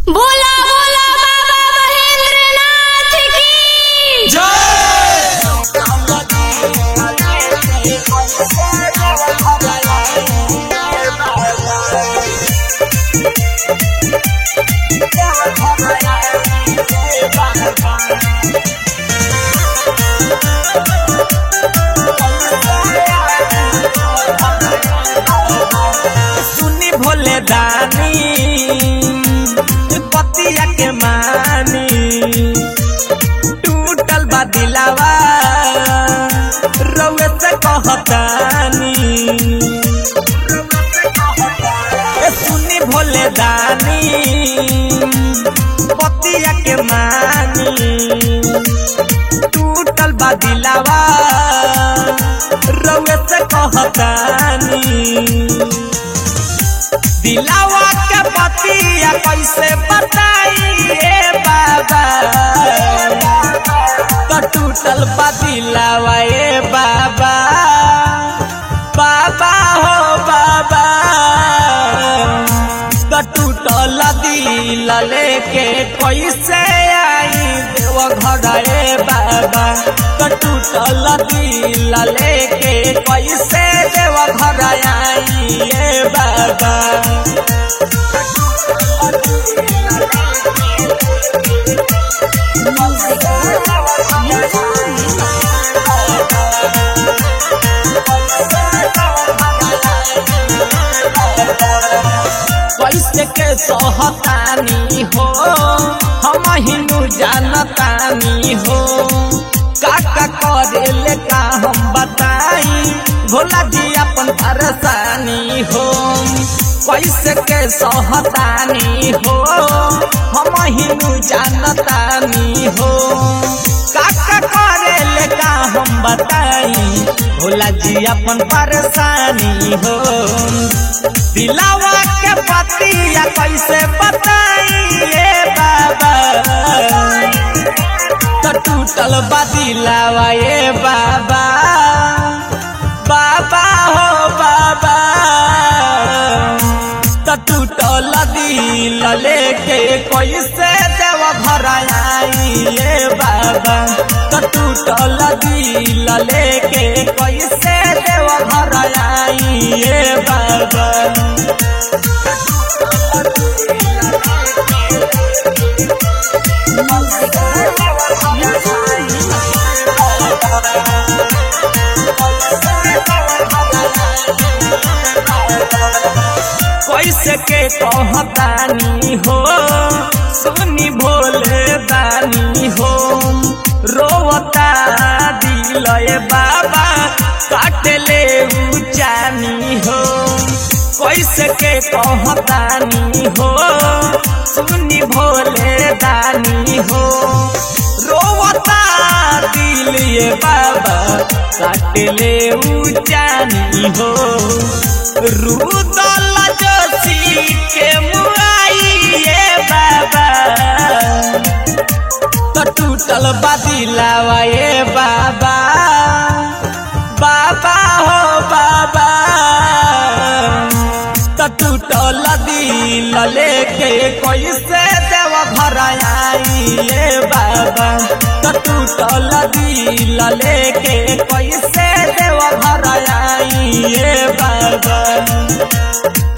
बोला बोला बाबा महेंद्रनाथ की सुनी भोले दानी पतिया के मानी टूटल बा दिलावा रउए से कहतानी सुनी भोले दानी पतिया के मानी टूटल बा दिलावा रउए से कहतानी दिलावा के पतिया कैसे बताइए बाबा तो टूटल बा दिलावा ए बाबा बाबा हो बाबा तो टूटल दिल लेके कैसे आई देव घर ए बाबा तो टूटल दिल लेके कैसे देव घर आई ए बाबा कैसे के सहतानी हो हम हिनू जानतानी हो काका करेले का हम बताई भोला जी अपन परेशानी हो कैसे के सहतानी हो हम हिनू जानतानी हो काका करेले का हम बताई भोला जी अपन परेशानी हो दिलावा के पतिया कैसे बताइए बाबा तो टूटल बा दिलावा ए बाबा बाबा हो बाबा तो टूटल दिल लेके कैसे देव घर आई ए बाबा तो टूटल दिल लेके कैसे देव घर आई ए बाबा कैसे के कहतानी हो सुनी भोले दानी हो रोवता दिल ए बाबा काटले उचानी हो कैसे के कहतानी हो सुनी भोले दानी हो रोवता दिल ए बाबा काटले उचानी हो रुदल जोशी के मुआई ए बाबा तो टूटल बा दिलावा ए बाबा बाबा हो बाबा तो टूटल दिल लेके कैसे देव घर आई ए बाबा तो टूटल दिल लेके कैसे देव घर आई ए बाबा।